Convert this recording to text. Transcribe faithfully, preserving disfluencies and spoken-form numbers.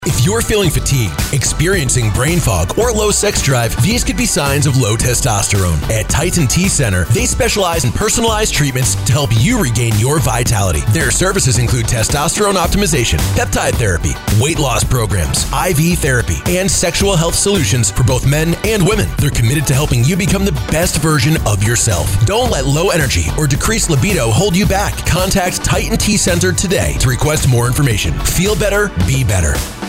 If you're feeling fatigued, experiencing brain fog, or low sex drive, these could be signs of low testosterone. At Titan T Center, they specialize in personalized treatments to help you regain your vitality. Their services include testosterone optimization, peptide therapy, weight loss programs, I V therapy, and sexual health solutions for both men and women. They're committed to helping you become the best version of yourself. Don't let low energy or decreased libido hold you back. Contact Titan T Center today to request more information. Feel better, be better.